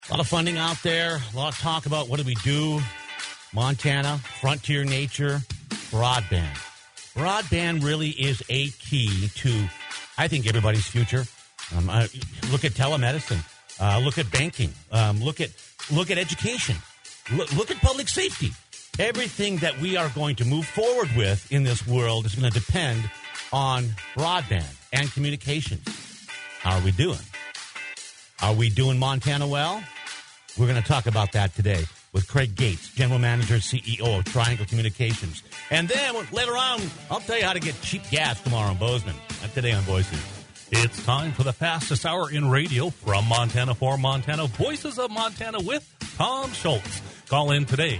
A lot of funding out there, a lot of talk about what do we do. Montana, frontier nature, broadband. Broadband really is a key to, I think, everybody's future. Look at telemedicine. Look at banking. Look at education. Look at public safety. Everything that we are going to move forward with in this world is going to depend on broadband and communications. How are we doing? Are we doing Montana well? We're going to talk about that today with Craig Gates, General Manager, CEO of Triangle Communications. And then later on, I'll tell you how to get cheap gas tomorrow in Bozeman. Not today on Voices. It's time for the fastest hour in radio from Montana for Montana. Voices of Montana with Tom Schultz. Call in today,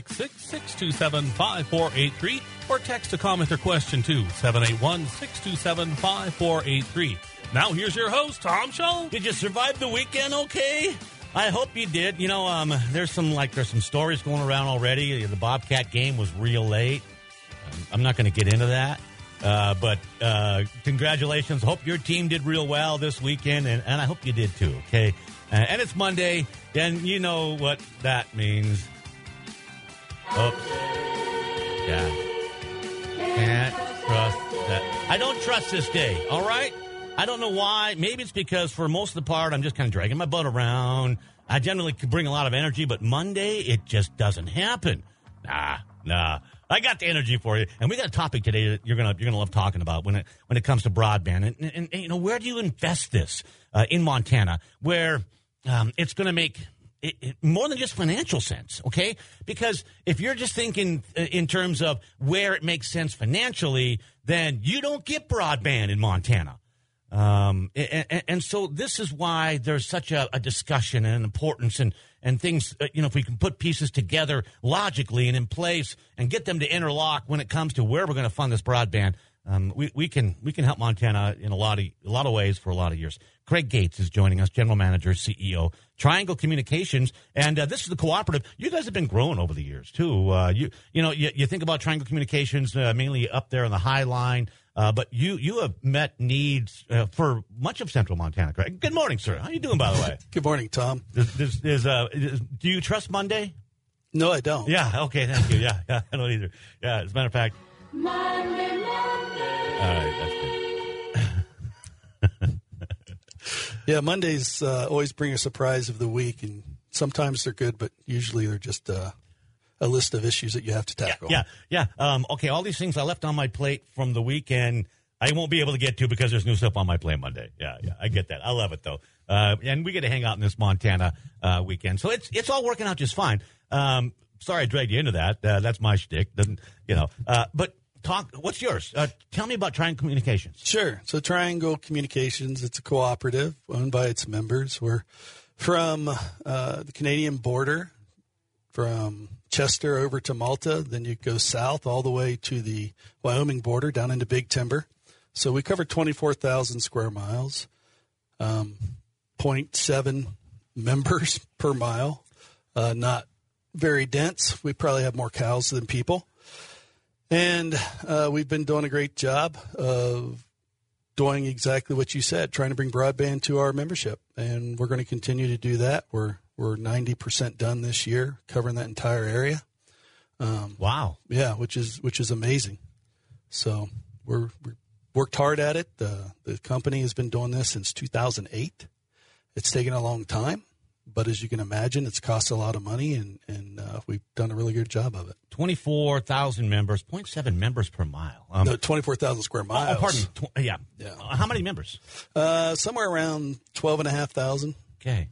866-627-5483, or text a comment or question to 781-627-5483. Now here's your host, Tom Schultz. Did you survive the weekend okay? I hope you did. You know, there's some stories going around already. The Bobcat game was real late. I'm not going to get into that. But congratulations. Hope your team did real well this weekend, and I hope you did too, okay? And it's Monday, and you know what that means. Oops. Yeah. Can't trust that. I don't trust this day, all right? I don't know why. Maybe it's because for most of the part, I'm just kind of dragging my butt around. I generally could bring a lot of energy, but Monday, it just doesn't happen. Nah. I got the energy for you, and we got a topic today that you're gonna love talking about when it comes to broadband. And you know, where do you invest this in Montana, where it's going to make it more than just financial sense? Okay, because if you're just thinking in terms of where it makes sense financially, then you don't get broadband in Montana. And so this is why there's such a discussion and an importance and things, you know, if we can put pieces together logically and in place and get them to interlock when it comes to where we're going to fund this broadband, we can help Montana in a lot of ways for a lot of years. Craig Gates is joining us, General Manager, CEO, Triangle Communications, and this is the cooperative. You guys have been growing over the years too. You think about Triangle Communications mainly up there on the High Line. But you have met needs for much of central Montana, Craig. Good morning, sir. How you doing, by the way? Good morning, Tom. Do you trust Monday? No, I don't. Yeah, okay, thank you. Yeah, I don't either. Yeah, as a matter of fact. Monday. All right, that's good. Yeah, Mondays always bring a surprise of the week, and sometimes they're good, but usually they're just a list of issues that you have to tackle. Yeah. Okay, all these things I left on my plate from the weekend, I won't be able to get to because there's new stuff on my plate Monday. Yeah, I get that. I love it, though. And we get to hang out in this Montana weekend. So it's all working out just fine. Sorry I dragged you into that. That's my shtick. But what's yours? Tell me about Triangle Communications. Sure. So Triangle Communications, it's a cooperative owned by its members. We're from the Canadian border, from Chester over to Malta, then you go south all the way to the Wyoming border down into Big Timber. So we cover 24,000 square miles, 0.7 members per mile, not very dense. We probably have more cows than people. And we've been doing a great job of doing exactly what you said, trying to bring broadband to our membership. And we're going to continue to do that. We're 90% done this year, covering that entire area. Wow. Yeah, which is amazing. So we're worked hard at it. The company has been doing this since 2008. It's taken a long time, but as you can imagine, it's cost a lot of money, and we've done a really good job of it. 24,000 members, 0.7 members per mile. No, 24,000 square miles. Oh, pardon me. Yeah. How many members? Somewhere around 12,500. Okay.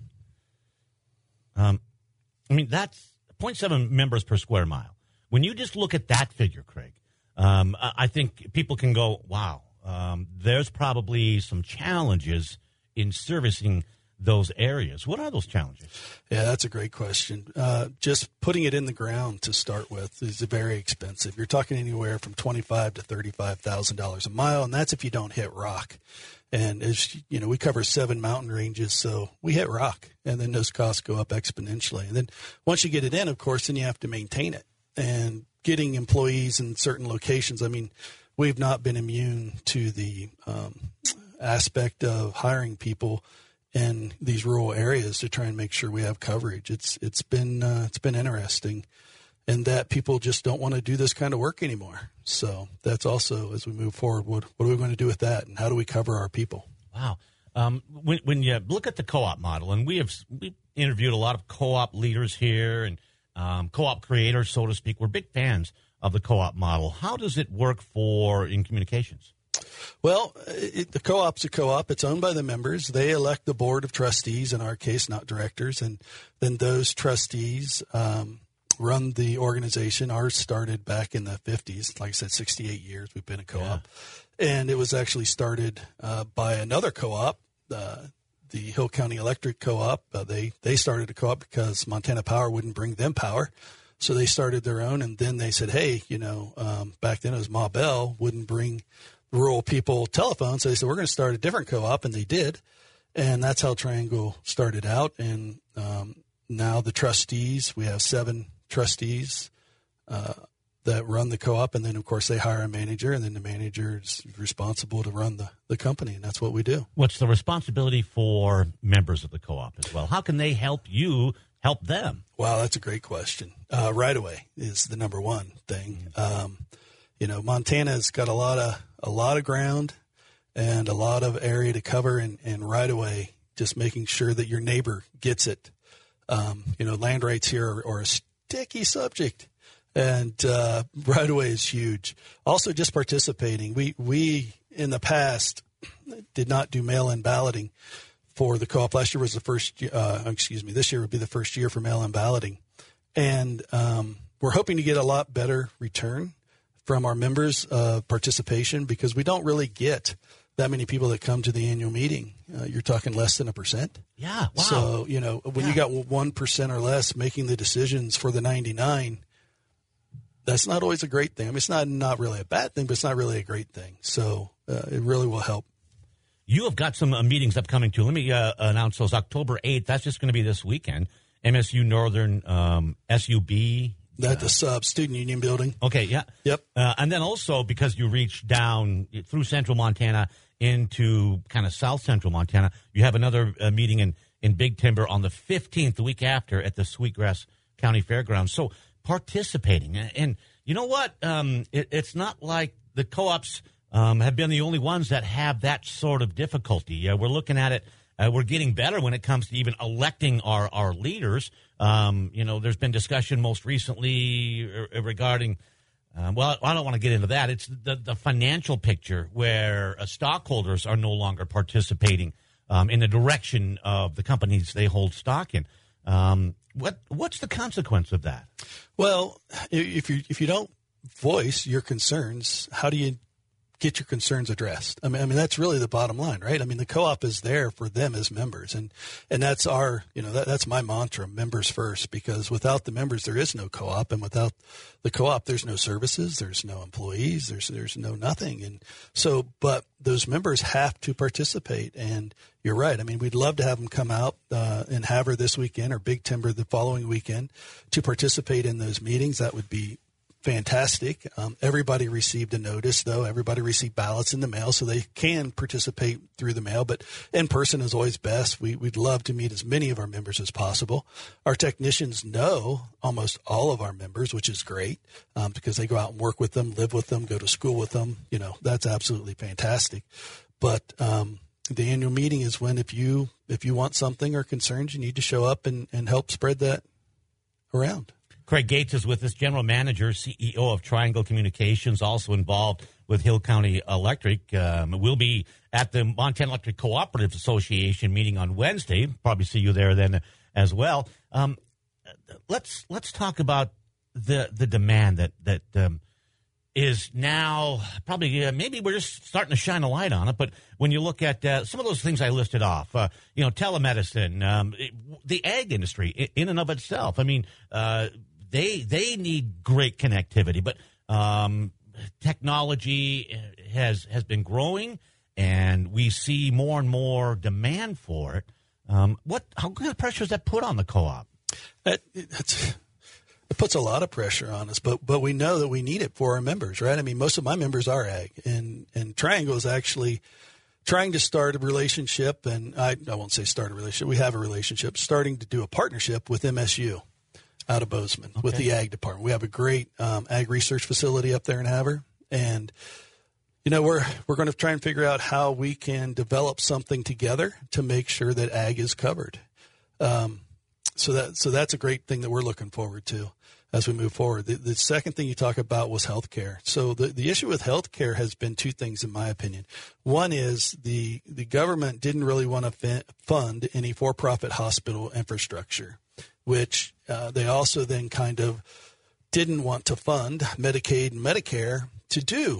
That's 0.7 members per square mile. When you just look at that figure, Craig, I think people can go, wow, there's probably some challenges in servicing those areas. What are those challenges? Yeah, that's a great question. Just putting it in the ground to start with is very expensive. You're talking anywhere from $25,000 to $35,000 a mile, and that's if you don't hit rock. And as you know, we cover 7 mountain ranges, so we hit rock, and then those costs go up exponentially. And then once you get it in, of course, then you have to maintain it. And getting employees in certain locations, we've not been immune to the aspect of hiring people in these rural areas to try and make sure we have coverage. It's been interesting, and that people just don't want to do this kind of work anymore. So that's also, as we move forward, what are we going to do with that, and how do we cover our people? Wow. When you look at the co-op model, and we interviewed a lot of co-op leaders here and co-op creators, so to speak. We're big fans of the co-op model. How does it work in communications? Well, the co-op's a co-op. It's owned by the members. They elect the board of trustees, in our case, not directors, and then those trustees run the organization. Ours started back in the 50s. Like I said, 68 years we've been a co-op. Yeah. And it was actually started by another co-op, the Hill County Electric Co-op. They started a co-op because Montana Power wouldn't bring them power. So they started their own, and then they said, hey, back then it was Ma Bell, wouldn't bring rural people telephones. So they said, we're going to start a different co-op, and they did. And that's how Triangle started out. And now the trustees, we have 7 trustees that run the co-op, and then, of course, they hire a manager, and then the manager is responsible to run the company, and that's what we do. What's the responsibility for members of the co-op as well? How can they help you help them? Wow, that's a great question. Right away is the number one thing. Montana's got a lot of ground and a lot of area to cover, and right away, just making sure that your neighbor gets it. Land rights here are a sticky subject, and right away is huge. Also, just participating. We in the past did not do mail-in balloting for the co-op. Last year was the first. This year would be the first year for mail-in balloting, and we're hoping to get a lot better return from our members' participation, because we don't really get that many people that come to the annual meeting. You're talking less than 1%. Yeah, wow. So, when you got 1% or less making the decisions for the 99, that's not always a great thing. I mean, it's not really a bad thing, but it's not really a great thing. So it really will help. You have got some meetings upcoming, too. Let me announce those. October 8th, that's just going to be this weekend. MSU Northern SUB. That's the Student Union Building. Okay, yeah. Yep. And then also, because you reach down through central Montana into kind of south central Montana, you have another meeting in Big Timber on the 15th, the week after, at the Sweetgrass County Fairgrounds. So participating. And you know what? It's not like the co-ops have been the only ones that have that sort of difficulty. We're looking at it. We're getting better when it comes to even electing our leaders. There's been discussion most recently regarding, I don't want to get into that. It's the financial picture where stockholders are no longer participating in the direction of the companies they hold stock in. What's the consequence of that? Well, if you don't voice your concerns, how do you get your concerns addressed? I mean, that's really the bottom line, right? I mean, the co-op is there for them as members, and that's that's my mantra: members first. Because without the members, there is no co-op, and without the co-op, there's no services, there's no employees, there's no nothing. And so, but those members have to participate. And you're right. I mean, we'd love to have them come out in Havre this weekend or Big Timber the following weekend to participate in those meetings. That would be fantastic. Everybody received a notice, though. Everybody received ballots in the mail, so they can participate through the mail. But in person is always best. We'd love to meet as many of our members as possible. Our technicians know almost all of our members, which is great, because they go out and work with them, live with them, go to school with them. That's absolutely fantastic. But the annual meeting is when if you want something or concerns, you need to show up and help spread that around. Craig Gates is with us, General Manager, CEO of Triangle Communications, also involved with Hill County Electric. We'll be at the Montana Electric Cooperative Association meeting on Wednesday. Probably see you there then as well. Let's talk about the demand that is now probably maybe we're just starting to shine a light on it. But when you look at some of those things I listed off, telemedicine, the ag industry in and of itself. I mean, they need great connectivity, but technology has been growing, and we see more and more demand for it. How kind of pressure does that put on the co-op? It puts a lot of pressure on us, but we know that we need it for our members, right? I mean, most of my members are ag, and Triangle is actually trying to start a relationship, and I won't say start a relationship. We have a relationship, starting to do a partnership with MSU out of Bozeman with the ag department. We have a great ag research facility up there in Havre, and we're going to try and figure out how we can develop something together to make sure that ag is covered. So that's a great thing that we're looking forward to as we move forward. The second thing you talk about was healthcare. So the issue with healthcare has been two things, in my opinion. One is the government didn't really want to fund any for-profit hospital infrastructure, which they also then kind of didn't want to fund Medicaid and Medicare to do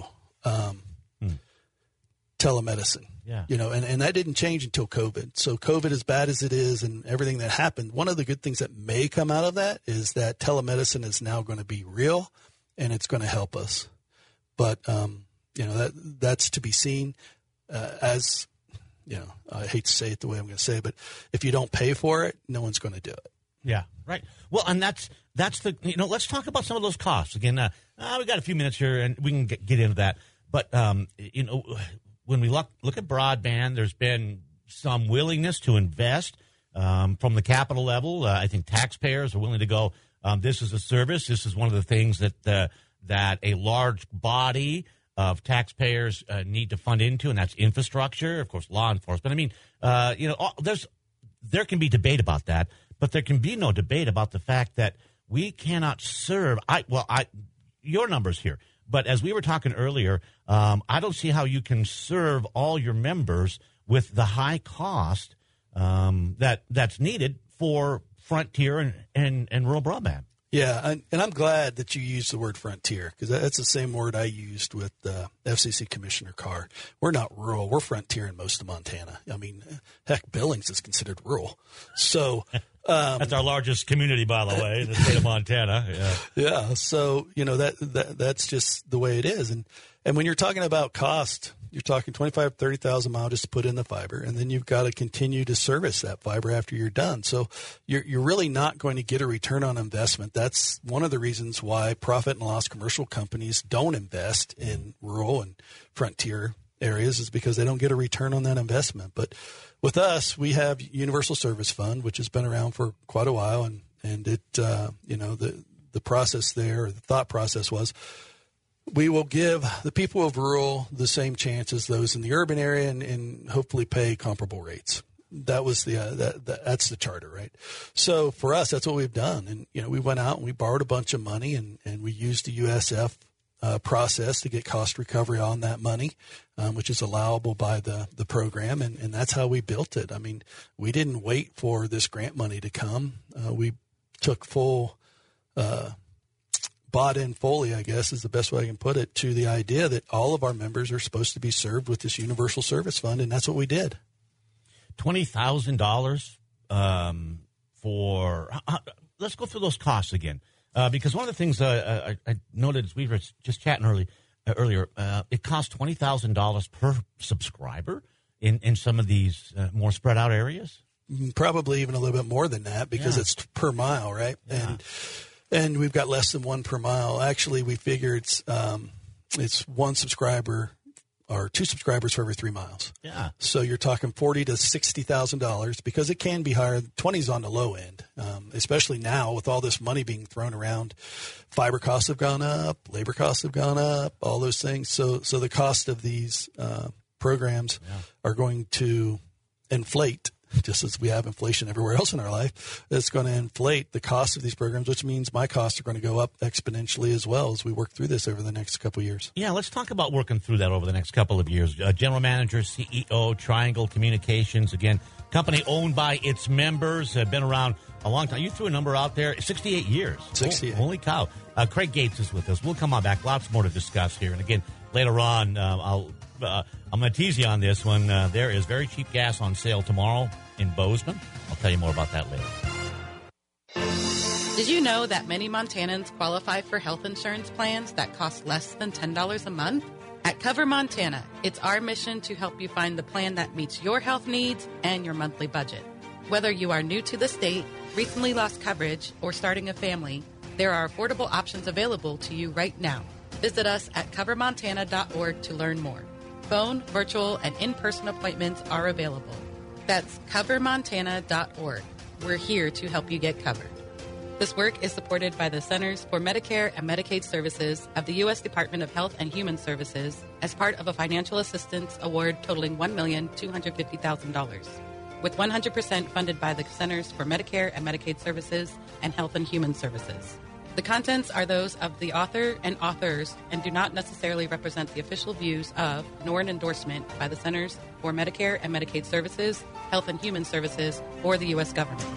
telemedicine. Yeah. And that didn't change until COVID. So COVID, as bad as it is and everything that happened, one of the good things that may come out of that is that telemedicine is now going to be real and it's going to help us. But, that's to be seen I hate to say it the way I'm going to say it, but if you don't pay for it, no one's going to do it. Yeah, right. Well, and that's the, let's talk about some of those costs. Again, we got a few minutes here and we can get into that. But, when we look at broadband, there's been some willingness to invest from the capital level. I think taxpayers are willing to go, this is a service. This is one of the things that a large body of taxpayers need to fund into, and that's infrastructure, of course, law enforcement. I mean, there can be debate about that, but there can be no debate about the fact that we cannot serve. Your numbers here. But as we were talking earlier, I don't see how you can serve all your members with the high cost that's needed for frontier and rural broadband. Yeah, and I'm glad that you used the word frontier, because that's the same word I used with FCC Commissioner Carr. We're not rural. We're frontier in most of Montana. I mean, heck, Billings is considered rural. So that's our largest community, by the way, in the state of Montana. Yeah. Yeah. So, that's just the way it is. And when you're talking about cost, you're talking 25, 30,000 miles just to put in the fiber, and then you've got to continue to service that fiber after you're done. So you're really not going to get a return on investment. That's one of the reasons why profit and loss commercial companies don't invest in rural and frontier areas, is because they don't get a return on that investment. But with us, we have Universal Service Fund, which has been around for quite a while, and it the process there, or the thought process was, we will give the people of rural the same chance as those in the urban area, and hopefully pay comparable rates. That was that's the charter, right? So for us, that's what we've done. And we went out and we borrowed a bunch of money, and we used the USF process to get cost recovery on that money, which is allowable by the program, and that's how we built it. I mean, we didn't wait for this grant money to come. We took full. Bought in fully, I guess is the best way I can put it, to the idea that all of our members are supposed to be served with this Universal Service Fund, and that's what we did. $20,000 for let's go through those costs again, because one of the things I noted as we were just chatting earlier, it costs $20,000 per subscriber in some of these more spread out areas. Probably even a little bit more than that, because it's per mile, right? Yeah. And we've got less than one per mile. Actually, we figure it's one subscriber or two subscribers for every 3 miles. Yeah. So you're talking $40,000 to $60,000, because it can be higher. 20's on the low end, especially now with all this money being thrown around. Fiber costs have gone up, labor costs have gone up, all those things. So the cost of these programs are going to inflate. Just as we have inflation everywhere else in our life, it's going to inflate the cost of these programs, which means my costs are going to go up exponentially as well as we work through this over the next couple of years. Yeah, let's talk about working through that over the next couple of years. General Manager, CEO, Triangle Communications, again, company owned by its members, been around a long time. You threw a number out there, 68 years. 68. Holy cow. Craig Gates is with us. We'll come on back. Lots more to discuss here. And again, later on, I'm going to tease you on this one. There is very cheap gas on sale tomorrow in Bozeman. I'll tell you more about that later. Did you know that many Montanans qualify for health insurance plans that cost less than $10 a month? At Cover Montana, it's our mission to help you find the plan that meets your health needs and your monthly budget. Whether you are new to the state, recently lost coverage, or starting a family, there are affordable options available to you right now. Visit us at covermontana.org to learn more. Phone, virtual, and in-person appointments are available. That's covermontana.org. We're here to help you get covered. This work is supported by the Centers for Medicare and Medicaid Services of the U.S. Department of Health and Human Services as part of a financial assistance award totaling $1,250,000, with 100% funded by the Centers for Medicare and Medicaid Services and Health and Human Services. The contents are those of the author and authors and do not necessarily represent the official views of, nor an endorsement by the Centers for Medicare and Medicaid Services, Health and Human Services, or the U.S. government.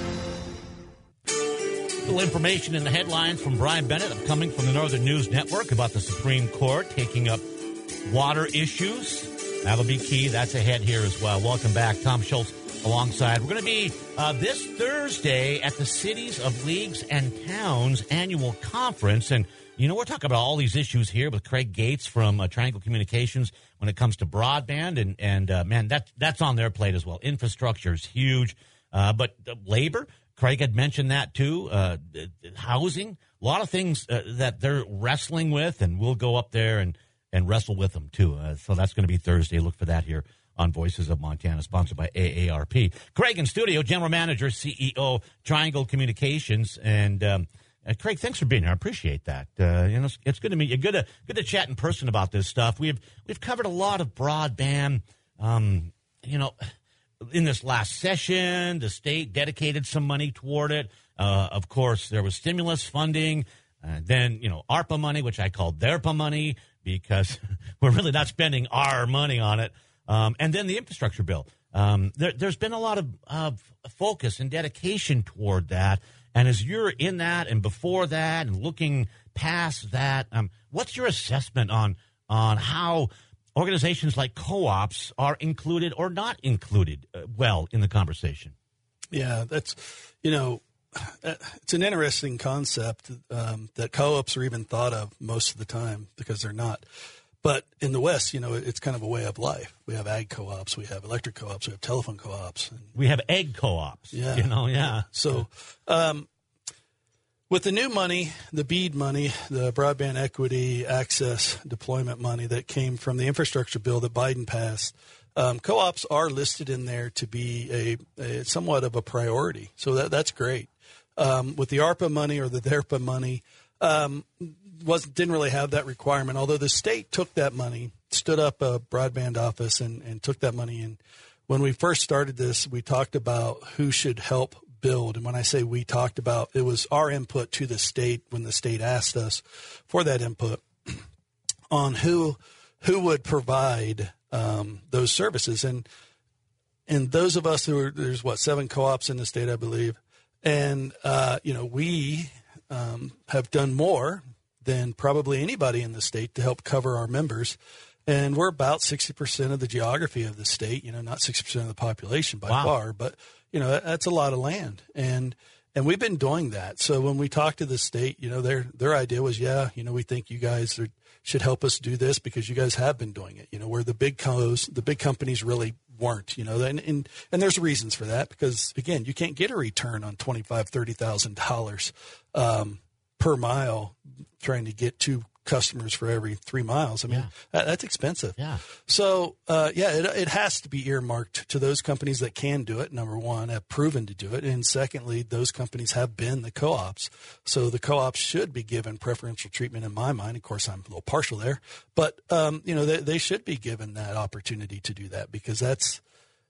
Information in the headlines from Brian Bennett, coming from the Northern News Network, about the Supreme Court taking up water issues. That'll be key. That's ahead here as well. Welcome back. Tom Schultz alongside. We're going to be this Thursday at the Cities of Leagues and Towns annual conference. And, you know, we're talking about all these issues here with Craig Gates from Triangle Communications when it comes to broadband. And man, that's on their plate as well. Infrastructure is huge. But labor, Craig had mentioned that too. Housing, a lot of things that they're wrestling with, and we'll go up there and wrestle with them too. So that's going to be Thursday. Look for that here on Voices of Montana, sponsored by AARP. Craig in studio, General Manager, CEO, Triangle Communications. And Craig, thanks for being here. I appreciate that. You know, it's good to meet you. Good to chat in person about this stuff. We've covered a lot of broadband. You know, in this last session, the state dedicated some money toward it. Of course, there was stimulus funding. Then, you know, ARPA money, which I called DARPA money because we're really not spending our money on it. And then the infrastructure bill. There's been a lot of focus and dedication toward that. And as you're in that and before that and looking past that, what's your assessment on how organizations like co-ops are included or not included well in the conversation? Yeah, that's, you know, it's an interesting concept that co-ops are even thought of most of the time because they're not. But in the West, you know, it's kind of a way of life. We have ag co-ops, we have electric co-ops, we have telephone co-ops. We have egg co-ops, yeah. You know, yeah. So with the new money, the BEAD money, the Broadband Equity Access Deployment money that came from the infrastructure bill that Biden passed, co-ops are listed in there to be a somewhat of a priority. So that's great. With the ARPA money or the DARPA money, didn't really have that requirement, although the state took that money, stood up a broadband office and took that money. And when we first started this, we talked about who should help build. And when I say we talked about, it was our input to the state when the state asked us for that input on who would provide those services. And those of us there's 7 co-ops in the state, I believe. And, you know, we have done more than probably anybody in the state to help cover our members. And we're about 60% of the geography of the state, you know, not 60% of the population by far, but, you know, that's a lot of land. And we've been doing that. So when we talked to the state, you know, their idea was, yeah, you know, we think you guys should help us do this because you guys have been doing it, you know, where the big companies really weren't, you know, and there's reasons for that because, again, you can't get a return on $25,000, $30,000 per mile trying to get 2 customers for every 3 miles. I mean, that's expensive. Yeah. So, it has to be earmarked to those companies that can do it, number one, have proven to do it. And secondly, those companies have been the co-ops. So the co-ops should be given preferential treatment in my mind. Of course, I'm a little partial there. But, you know, they should be given that opportunity to do that because that's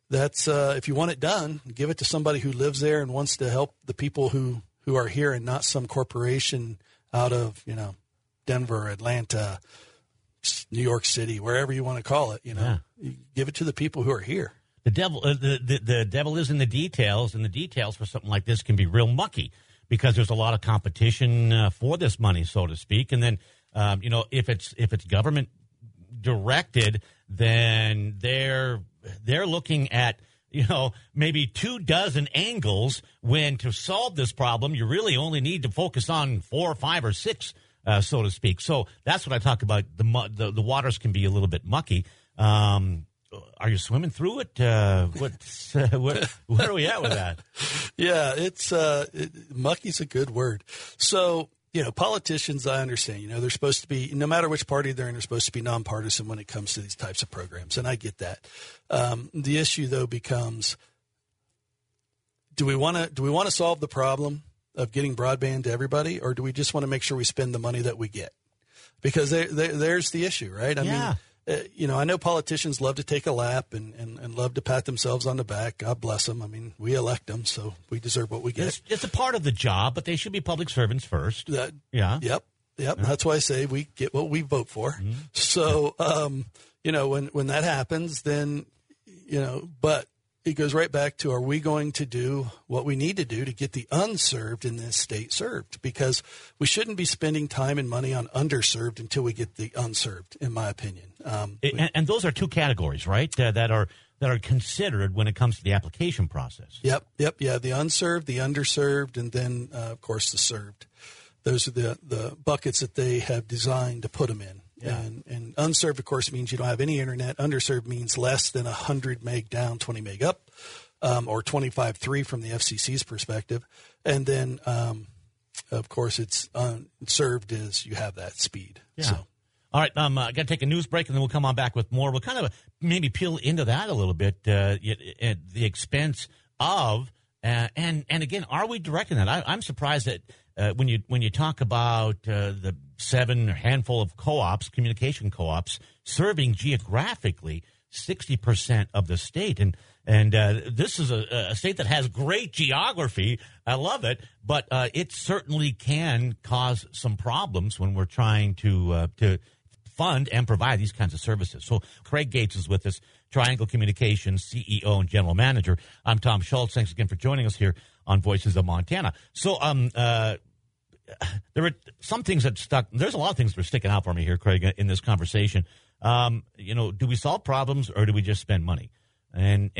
if you want it done, give it to somebody who lives there and wants to help the people who are here and not some corporation out of, you know, Denver, Atlanta, New York City, wherever you want to call it, you know, you give it to the people who are here. The devil is in the details, and the details for something like this can be real mucky because there's a lot of competition for this money, so to speak. And then, you know, if it's government directed, then they're looking at, you know, maybe 24 angles when to solve this problem, you really only need to focus on 4 or 5 or 6, so to speak. So that's what I talk about. The waters can be a little bit mucky. Are you swimming through it? Where are we at with that? Yeah, it's mucky's a good word. So Politicians, I understand, they're supposed to be, no matter which party they're in, they're supposed to be nonpartisan when it comes to these types of programs. And I get that. The issue, though, becomes, do we want to solve the problem of getting broadband to everybody, or do we just want to make sure we spend the money that we get? Because there's the issue, right? I mean, I know politicians love to take a lap and love to pat themselves on the back. God bless them. I mean, we elect them, so we deserve what we get. It's a part of the job, but they should be public servants first. Yep. Yeah. That's why I say we get what we vote for. Mm-hmm. So, when that happens, then, but it goes right back to, are we going to do what we need to do to get the unserved in this state served? Because we shouldn't be spending time and money on underserved until we get the unserved, in my opinion. And those are two categories, right, that are considered when it comes to the application process. Yep. Yeah, the unserved, the underserved, and then, of course, the served. Those are the buckets that they have designed to put them in. Yeah. And unserved, of course, means you don't have any internet. Underserved means less than 100 meg down, 20 meg up, or 25.3 from the FCC's perspective. And then, of course, it's served is you have that speed. Yeah. So. All right, I got to take a news break, and then we'll come on back with more. We'll kind of maybe peel into that a little bit, the expense of, and again, are we directing that? I'm surprised that when you talk about the handful of co-ops, communication co-ops, serving geographically 60% of the state, and this is a state that has great geography. I love it, but it certainly can cause some problems when we're trying to fund and provide these kinds of services. So Craig Gates is with us, Triangle Communications CEO and General Manager. I'm Tom Schultz. Thanks again for joining us here on Voices of Montana. So there were some things that stuck. There's a lot of things that are sticking out for me here, Craig, in this conversation. Do we solve problems or do we just spend money? And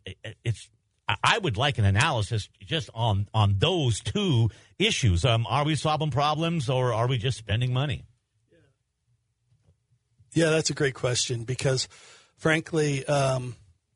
I would like an analysis just on those two issues. Are we solving problems or are we just spending money? Yeah, that's a great question because, frankly, and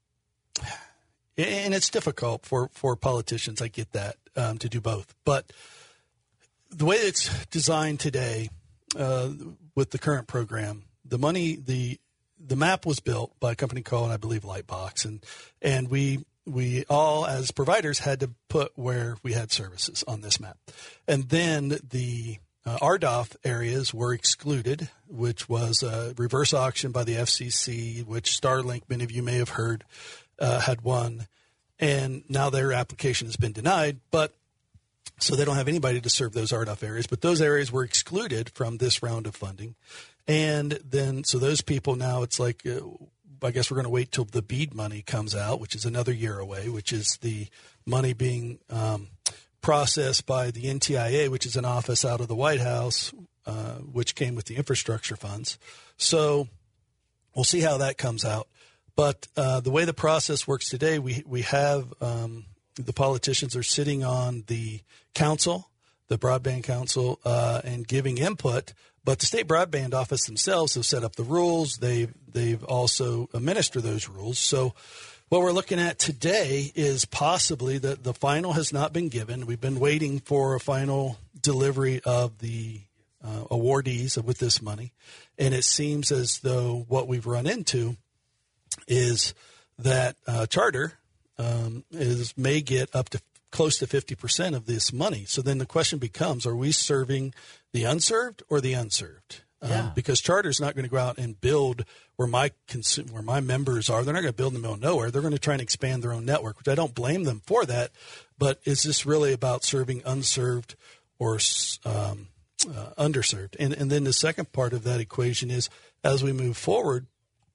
it's difficult for politicians. I get that, to do both. But the way it's designed today with the current program, the money, the map was built by a company called, I believe, Lightbox, and we all as providers had to put where we had services on this map, and then the RDOF areas were excluded, which was a reverse auction by the FCC, which Starlink, many of you may have heard, had won, and now their application has been denied. But so they don't have anybody to serve those RDOF areas, but those areas were excluded from this round of funding. And then, so those people now, it's like, I guess we're going to wait till the BEAD money comes out, which is another year away, which is the money being processed by the NTIA, which is an office out of the White House, which came with the infrastructure funds. So we'll see how that comes out. But the way the process works today, we have the politicians are sitting on the council, the broadband council, and giving input. But the state broadband office themselves have set up the rules. They've also administered those rules. So what we're looking at today is possibly that the final has not been given. We've been waiting for a final delivery of the awardees with this money. And it seems as though what we've run into is that Charter may get up to close to 50% of this money. So then the question becomes, are we serving the unserved or the unserved? Because Charter's not going to go out and build where my members are. They're not going to build in the middle of nowhere. They're going to try and expand their own network, which I don't blame them for that. But is this really about serving unserved or underserved? And then the second part of that equation is, as we move forward,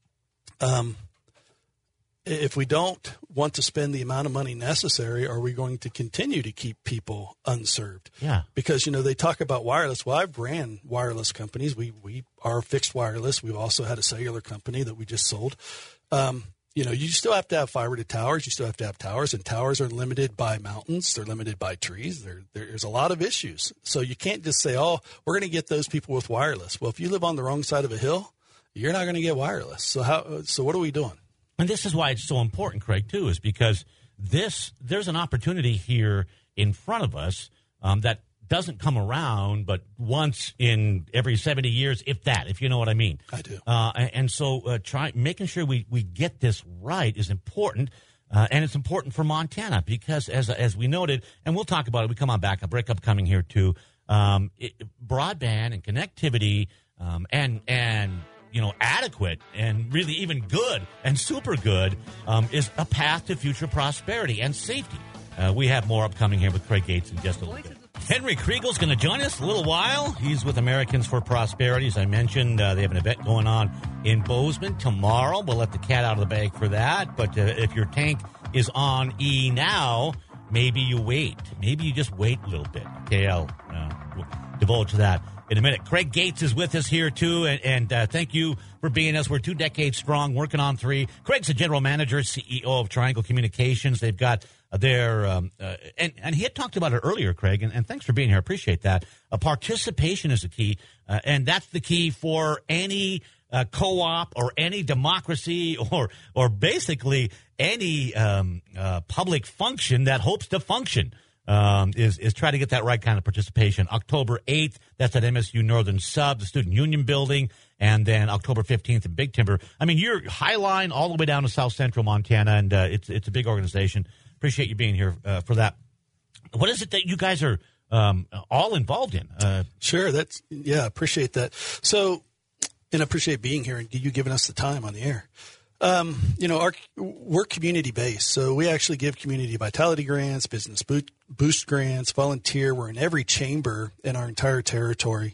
if we don't want to spend the amount of money necessary, are we going to continue to keep people unserved? Yeah. Because, they talk about wireless. Well, I've ran wireless companies. We are fixed wireless. We've also had a cellular company that we just sold. You still have to have fiber to towers. You still have to have towers, and towers are limited by mountains. They're limited by trees. There's a lot of issues. So you can't just say, oh, we're going to get those people with wireless. Well, if you live on the wrong side of a hill, you're not going to get wireless. So what are we doing? And this is why it's so important, Craig, too, is because there's an opportunity here in front of us that doesn't come around, but once in every 70 years, if you know what I mean. I do. And so making sure we get this right is important. And it's important for Montana because, as we noted, and we'll talk about it, we come on back, a breakup coming here too, broadband and connectivity and adequate and really even good and super good is a path to future prosperity and safety. We have more upcoming here with Craig Gates in just a little bit. Henry Kriegel's going to join us a little while. He's with Americans for Prosperity. As I mentioned, they have an event going on in Bozeman tomorrow. We'll let the cat out of the bag for that. But if your tank is on E now, maybe you wait. Maybe you just wait a little bit. Okay, I'll divulge that in a minute. Craig Gates is with us here, too, and thank you for being us. We're 2 decades strong, working on 3. Craig's the general manager, CEO of Triangle Communications. They've got their, and he had talked about it earlier, Craig, and thanks for being here. I appreciate that. Participation is the key, and that's the key for any co-op or any democracy or basically any public function that hopes to function. Is try to get that right kind of participation. October 8th, that's at MSU Northern Sub, the Student Union Building, and then October 15th in Big Timber. I mean, you're Highline all the way down to South Central Montana, and it's a big organization. Appreciate you being here for that. What is it that you guys are all involved in? Sure, appreciate that. So, and I appreciate being here and you giving us the time on the air. We're community-based, so we actually give community vitality grants, business boost grants, volunteer. We're in every chamber in our entire territory.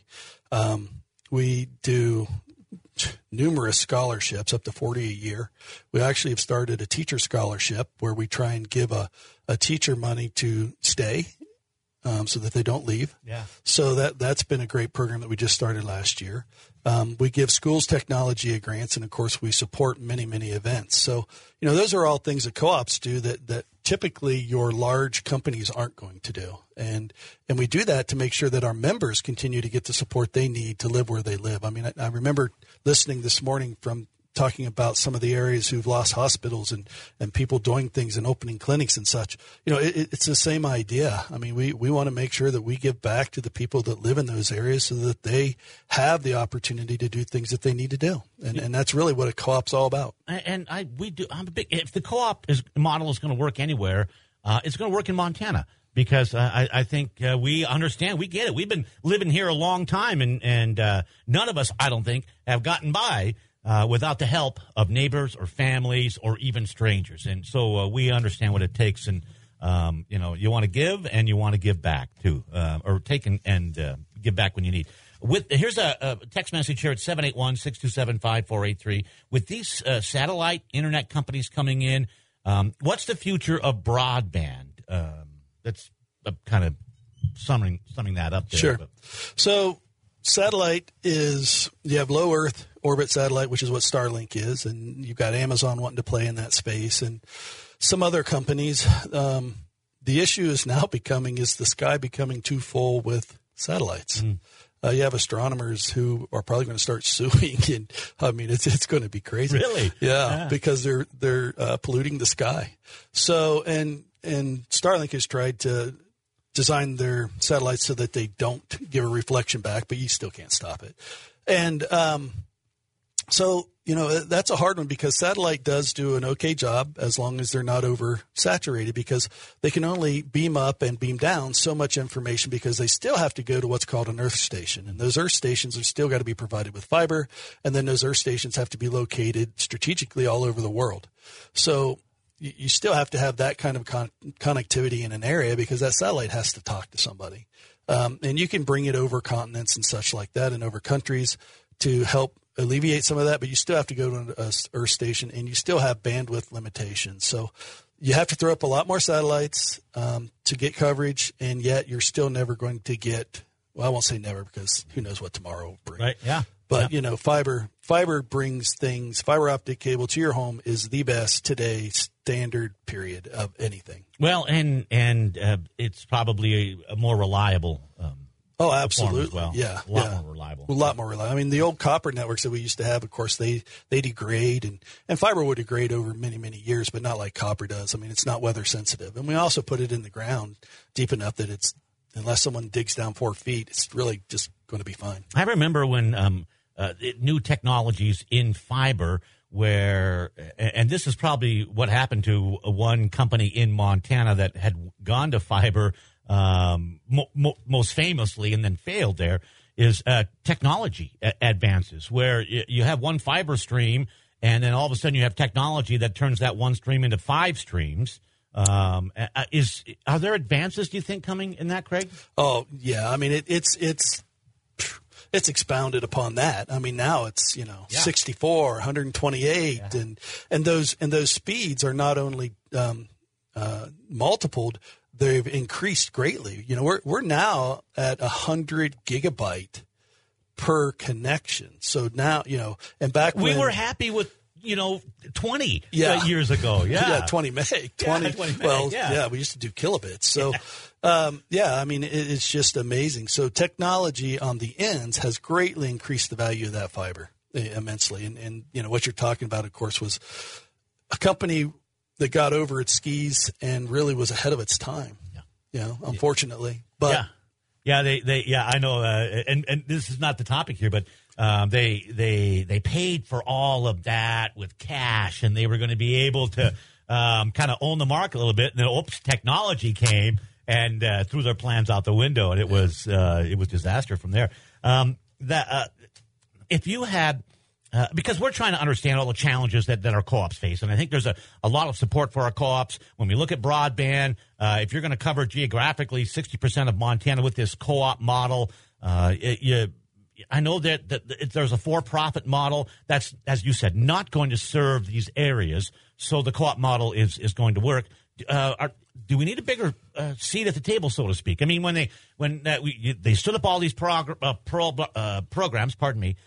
We do numerous scholarships, up to 40 a year. We actually have started a teacher scholarship where we try and give a teacher money to stay so that they don't leave. Yeah. So that's been a great program that we just started last year. We give schools technology grants, and, of course, we support many, many events. So, those are all things that co-ops do that typically your large companies aren't going to do. And we do that to make sure that our members continue to get the support they need to live where they live. I mean, I remember listening this morning from talking about some of the areas who've lost hospitals and people doing things and opening clinics and such. It's the same idea. I mean, we want to make sure that we give back to the people that live in those areas so that they have the opportunity to do things that they need to do. And that's really what a co-op's all about. And if the co-op model is going to work anywhere, it's going to work in Montana. Because I think we understand, we get it. We've been living here a long time, and none of us, I don't think, have gotten by without the help of neighbors or families or even strangers. And so we understand what it takes. And, you want to give and you want to give back, too, or take and give back when you need. Here's a text message here at 781-627-5483. With these satellite internet companies coming in, what's the future of broadband? That's kind of summing that up there. Sure. So satellite is, you have low Earth orbit satellite, which is what Starlink is, and you've got Amazon wanting to play in that space and some other companies. The issue is now is the sky becoming too full with satellites. You have astronomers who are probably going to start suing, and I mean it's going to be crazy. Really? Yeah. Because they're polluting the sky. So and Starlink has tried to design their satellites so that they don't give a reflection back, but you still can't stop it. And so, that's a hard one because satellite does do an okay job as long as they're not oversaturated, because they can only beam up and beam down so much information because they still have to go to what's called an Earth station. And those Earth stations are still got to be provided with fiber. And then those Earth stations have to be located strategically all over the world. So you still have to have that kind of connectivity in an area because that satellite has to talk to somebody. And you can bring it over continents and such like that and over countries to help alleviate some of that, but you still have to go to an Earth station and you still have bandwidth limitations. So you have to throw up a lot more satellites to get coverage, and yet you're still never going to get, well, I won't say never because who knows what tomorrow will bring. Right, yeah. But, fiber brings things. Fiber optic cable to your home is the best today standard period of anything. Well, and it's probably a more reliable oh, absolutely. As well. Yeah. A lot more reliable. A lot more reliable. I mean, the old copper networks that we used to have, of course, they degrade, and fiber would degrade over many, many years, but not like copper does. I mean, it's not weather sensitive. And we also put it in the ground deep enough that it's unless someone digs down 4 feet, it's really just going to be fine. I remember when new technologies in fiber where, and this is probably what happened to one company in Montana that had gone to fiber most famously and then failed there, is technology advances where you have one fiber stream and then all of a sudden you have technology that turns that one stream into 5 streams. Are there advances, do you think, coming in that, Craig? Oh, yeah. I mean, it's expounded upon that. I mean, now it's, 64, 128, and those speeds are not only multiplied, they've increased greatly. We're now at 100 gigabyte per connection. So now, and back when we were happy with 20 years ago. Yeah. 20 meg. 20 meg. Well, we used to do kilobits. So, I mean, it's just amazing. So technology on the ends has greatly increased the value of that fiber immensely. And what you're talking about, of course, was a company that got over its skis and really was ahead of its time, unfortunately. But I know. And this is not the topic here, but they paid for all of that with cash, and they were going to be able to kind of own the market a little bit. And then, technology came and threw their plans out the window, and it was disaster from there. If you had, because we're trying to understand all the challenges that our co-ops face, and I think there's a lot of support for our co-ops. When we look at broadband, if you're going to cover geographically 60% of Montana with this co-op model, I know that there's a for-profit model that's, as you said, not going to serve these areas, so the co-op model is going to work. Do we need a bigger seat at the table, so to speak? I mean, when they stood up all these programs, pardon me,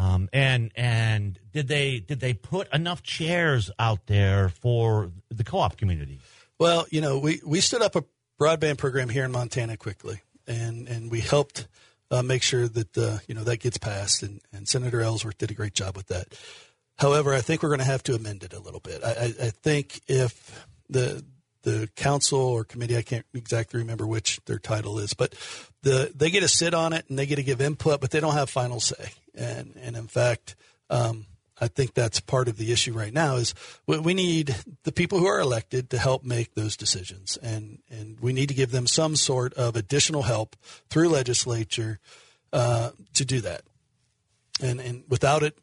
and did they put enough chairs out there for the co-op community? Well, we stood up a broadband program here in Montana quickly, and we helped make sure that that gets passed, and Senator Ellsworth did a great job with that. However, I think we're going to have to amend it a little bit. I think if the council or committee, I can't exactly remember which their title is, but they get to sit on it and they get to give input, but they don't have final say. And in fact, I think that's part of the issue right now is we need the people who are elected to help make those decisions. And we need to give them some sort of additional help through legislature to do that. And without it,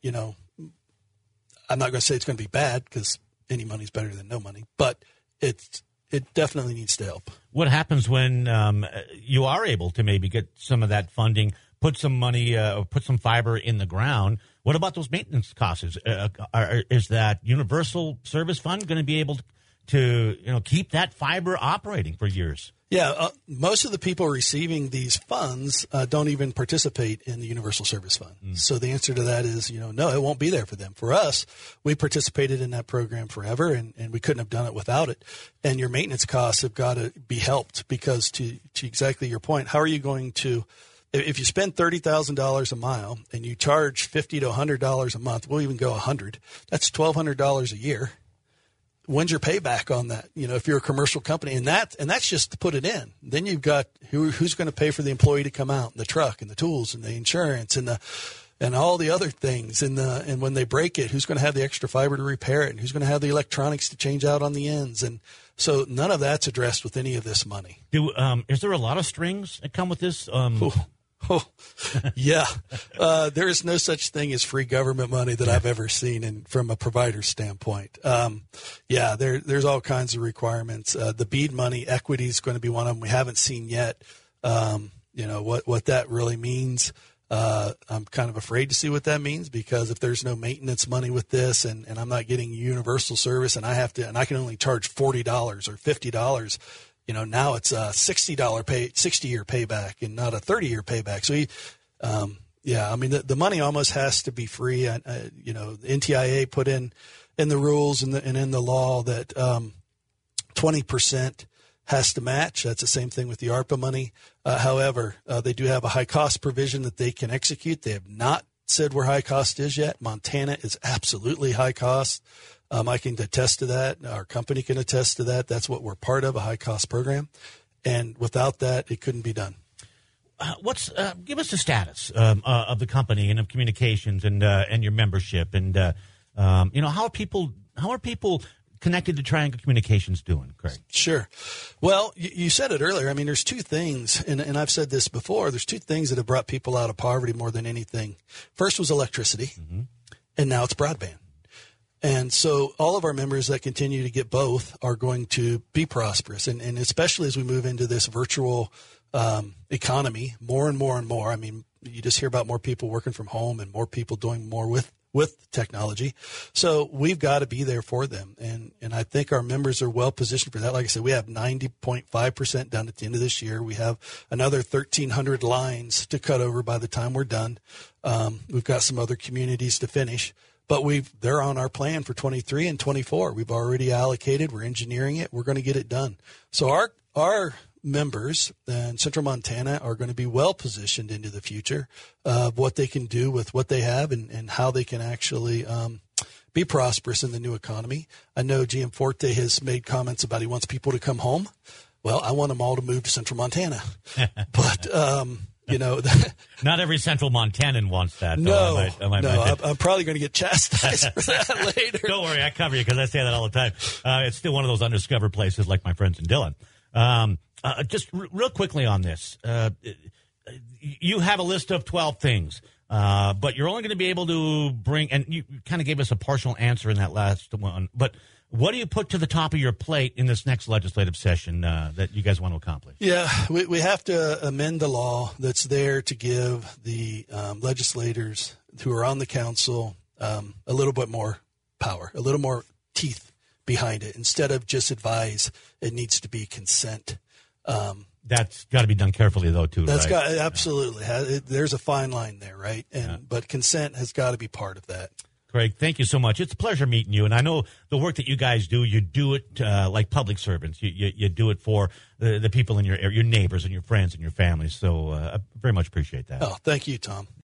I'm not going to say it's going to be bad because any money is better than no money, but it definitely needs to help. What happens when you are able to maybe get some of that funding, put some money, put some fiber in the ground? What about those maintenance costs? Is that Universal Service Fund going to be able to keep that fiber operating for years? Yeah, most of the people receiving these funds don't even participate in the Universal Service Fund. So the answer to that is, no, it won't be there for them. For us, we participated in that program forever, and we couldn't have done it without it. And your maintenance costs have got to be helped because to exactly your point, how are you going to – if you spend $30,000 a mile and you charge $50 to $100 a month, we'll even go $100, that's $1,200 a year. When's your payback on that? If you're a commercial company, and that's just to put it in. Then you've got who's going to pay for the employee to come out, and the truck, and the tools, and the insurance, and all the other things, and when they break it, who's going to have the extra fiber to repair it, and who's going to have the electronics to change out on the ends, and so none of that's addressed with any of this money. Is there a lot of strings that come with this? Yeah. There is no such thing as free government money that I've ever seen from a provider standpoint. There's all kinds of requirements. The BEAD money, equity is going to be one of them we haven't seen yet. What that really means. I'm kind of afraid to see what that means because if there's no maintenance money with this and I'm not getting universal service and I can only charge $40 or $50, now it's a $60-year payback and not a 30-year payback. So, the money almost has to be free. The NTIA put in the rules and in the law that 20% has to match. That's the same thing with the ARPA money. However, they do have a high cost provision that they can execute. They have not said where high cost is yet. Montana is absolutely high cost. I can attest to that. Our company can attest to that. That's what we're part of, a high-cost program. And without that, it couldn't be done. give us the status of the company and of communications and your membership, and how are people connected to Triangle Communications doing, Craig? Sure. Well, you said it earlier. I mean, there's two things, and I've said this before. There's two things that have brought people out of poverty more than anything. First was electricity, and now it's broadband. And so all of our members that continue to get both are going to be prosperous, and especially as we move into this virtual economy, more and more and more. I mean, you just hear about more people working from home and more people doing more with technology. So we've got to be there for them. And I think our members are well positioned for that. Like I said, we have 90.5% done at the end of this year. We have another 1,300 lines to cut over by the time we're done. We've got some other communities to finish, but they're on our plan for 23 and 24. We've already allocated. We're engineering it. We're going to get it done. So our members in Central Montana are going to be well positioned into the future of what they can do with what they have and how they can actually be prosperous in the new economy. I know Gianforte has made comments about he wants people to come home. Well, I want them all to move to Central Montana. But, not every Central Montanan wants that. No, I'm probably going to get chastised for that later. Don't worry, I cover you because I say that all the time. It's still one of those undiscovered places like my friends in Dillon. Just real quickly on this. You have a list of 12 things, but you're only going to be able to bring, and you kind of gave us a partial answer in that last one, but what do you put to the top of your plate in this next legislative session that you guys want to accomplish? Yeah, we have to amend the law that's there to give the legislators who are on the council a little bit more power, a little more teeth behind it. Instead of just advise, it needs to be consent. That's got to be done carefully, though, too. That's right? Absolutely. There's a fine line there, right? But consent has got to be part of that. Craig, thank you so much. It's a pleasure meeting you, and I know the work that you guys do. You do it like public servants. You do it for the people in your area, your neighbors and your friends and your families. So I very much appreciate that. Oh, thank you, Tom.